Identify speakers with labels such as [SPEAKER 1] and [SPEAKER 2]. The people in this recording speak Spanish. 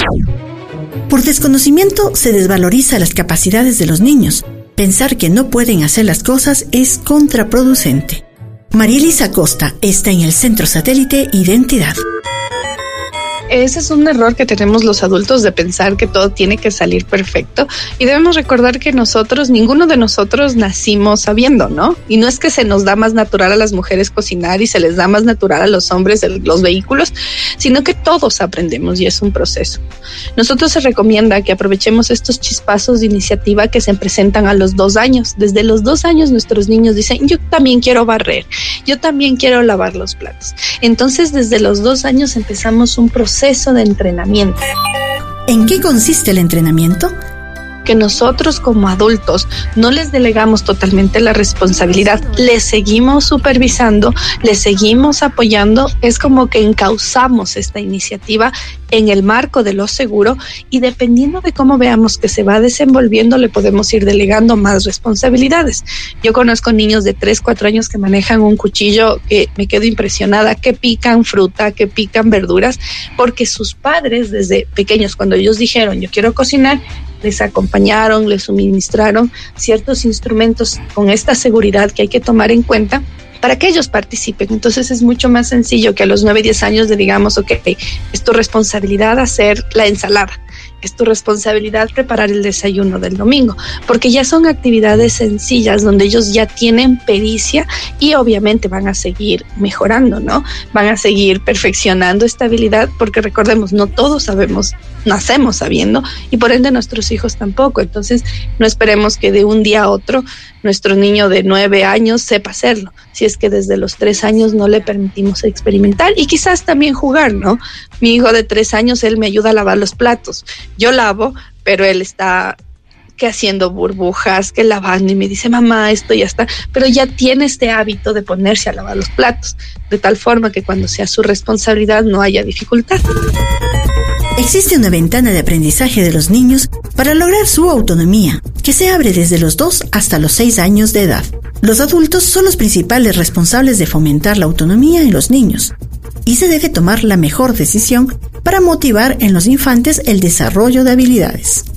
[SPEAKER 1] Por desconocimiento se desvaloriza las capacidades de los niños. Pensar que no pueden hacer las cosas es contraproducente. María Elisa Costa está en el Centro Satélite Identidad.
[SPEAKER 2] Ese es un error que tenemos los adultos de pensar que todo tiene que salir perfecto, y debemos recordar que ninguno de nosotros nacimos sabiendo, ¿no? Y no es que se nos da más natural a las mujeres cocinar y se les da más natural a los hombres los vehículos, sino que todos aprendemos y es un proceso. Nosotros se recomienda que aprovechemos estos chispazos de iniciativa que se presentan a los 2 años. Desde los 2 años nuestros niños dicen, yo también quiero barrer, yo también quiero lavar los platos. Entonces desde los 2 años empezamos un proceso de entrenamiento.
[SPEAKER 1] ¿En qué consiste el entrenamiento?
[SPEAKER 2] Que nosotros como adultos no les delegamos totalmente la responsabilidad, les seguimos supervisando, les seguimos apoyando, es como que encauzamos esta iniciativa en el marco de lo seguro, y dependiendo de cómo veamos que se va desenvolviendo, le podemos ir delegando más responsabilidades. Yo conozco niños de 3, 4 años que manejan un cuchillo que me quedo impresionada, que pican fruta, que pican verduras, porque sus padres desde pequeños, cuando ellos dijeron yo quiero cocinar, les acompañaron, les suministraron ciertos instrumentos con esta seguridad que hay que tomar en cuenta para que ellos participen. Entonces es mucho más sencillo que a los 9, 10 años le digamos, ok, es tu responsabilidad hacer la ensalada, es tu responsabilidad preparar el desayuno del domingo, porque ya son actividades sencillas donde ellos ya tienen pericia y obviamente van a seguir mejorando, ¿no? Van a seguir perfeccionando esta habilidad, porque recordemos, no todos nacemos sabiendo, y por ende nuestros hijos tampoco. Entonces no esperemos que de un día a otro nuestro niño de 9 años sepa hacerlo, si es que desde los 3 años no le permitimos experimentar y quizás también jugar, ¿no? Mi hijo de 3 años, él me ayuda a lavar los platos. Yo lavo, pero él está que haciendo burbujas, que lavando, y me dice, mamá, esto ya está, pero ya tiene este hábito de ponerse a lavar los platos, de tal forma que cuando sea su responsabilidad no haya dificultad.
[SPEAKER 1] Existe una ventana de aprendizaje de los niños para lograr su autonomía, que se abre desde los 2 hasta los 6 años de edad. Los adultos son los principales responsables de fomentar la autonomía en los niños, y se debe tomar la mejor decisión para motivar en los infantes el desarrollo de habilidades.